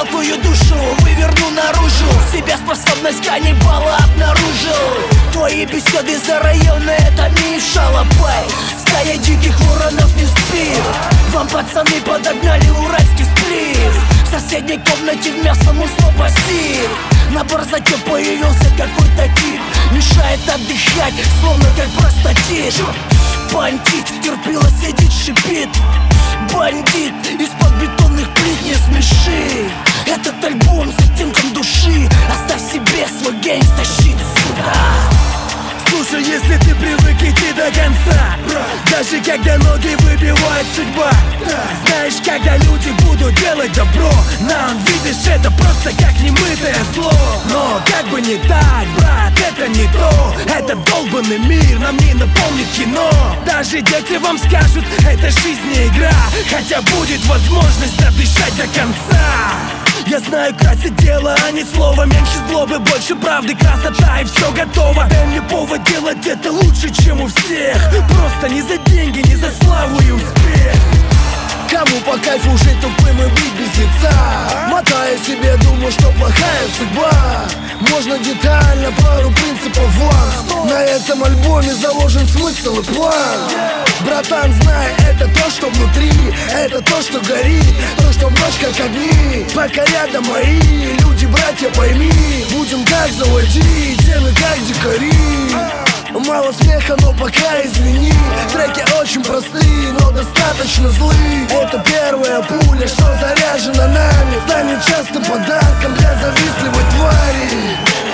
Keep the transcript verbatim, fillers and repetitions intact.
жалкую душу выверну наружу. Себя способность каннибала обнаружил. Твои беседы за районы, это Миша Лапай. Стая диких воронов не спит. Вам пацаны подогнали уральский сплив. В соседней комнате в мясом уснул басит. На борзаке появился какой-то тип. Мешает отдыхать, словно как простатит. Бандит, терпила сидит, шипит. Бандит, из-под бетонных плит не смеши. Этот альбом с оттенком души. Оставь себе свой гейнгста-щит сюда. Слушай, если ты привык идти до конца, даже когда ноги выбивает судьба, знаешь, когда люди будут делать добро, нам, видишь, это просто как немытое зло. Но как бы не так, брат, это не то. Этот долбанный мир нам не напомнит кино. Даже дети вам скажут, это жизнь не игра, хотя будет возможность дышать до конца. Я знаю, красит дело, а не слово. Меньше злобы, больше правды, красота и все готово. Дай мне повод делать это лучше, чем у всех. Просто не за деньги, не за славу и успех. Кому по кайфу жить тупым и быть без лица? Мотая себе, думаю, что плохая судьба. Можно детально пару принципов вам. На этом альбоме заложен смысл и план. Братан, знай, это то, что внутри. Это то, что горит, то, что в ночь как огни. Пока рядом мои люди, братья, пойми. Будем как заводить, темы как дикари. Мало смеха, но пока извини. Треки очень простые, но достаточно злые. Это первая пуля, что заряжена нами. Станет частым подарком для завистливой твари.